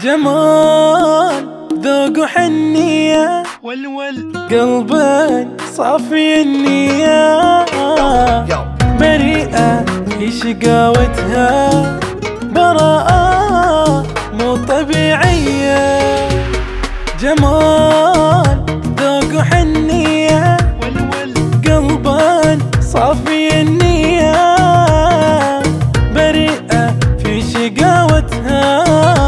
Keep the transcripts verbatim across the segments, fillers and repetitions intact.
جمال ذوق وحنية والول قلب صافي النية بريئة في شقاوتها براءة مو طبيعية. جمال ذوق وحنية والول قلب صافي النية بريئة في شقاوتها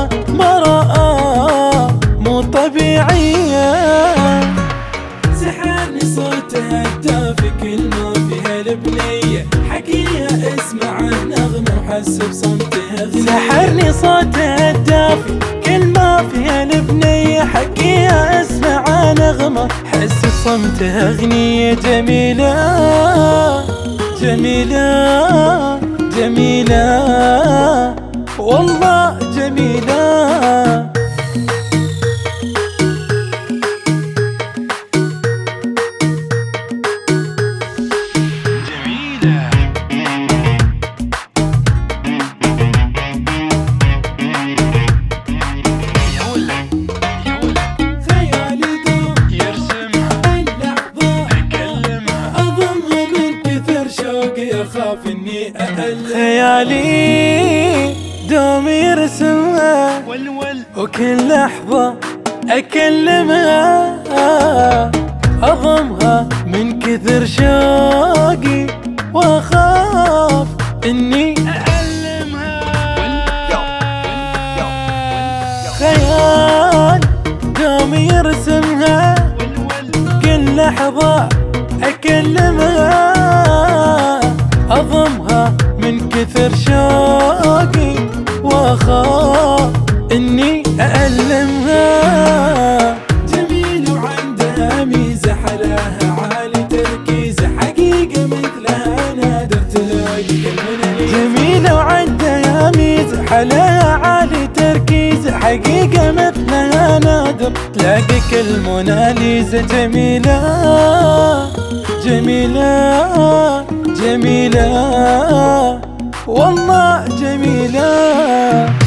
براءة مو طبيعية. سحرني صوتها الدافي كل ما فيها البنية حكيها اسمع النغمة وحس بصمتها غنية. سحرني صوتها الدافي كل ما فيها البنية حكيها اسمع نغمة حس بصمتها غنية. جميلة جميلة جميلة والله جميلة. أخاف إني أقلب خيالي دوم يرسمها والول وكل لحظة أكلمها أضمها من كثر شوقي وأخاف إني أألمها. خيال دوم يرسمها كل لحظة أكلمها أضمها من كثر شوقي وأخاف إني أألمها. جميل وعندها ميزة حلاها عالي تركيزة حقيقة مثلها نادر تلاقي الموناليزا. جميلة وعندها ميزة حلاها عالي تركيزة حقيقة مثلها نادر تلاقي كل موناليزا. جميلة جميلة جميلة والله جميلة.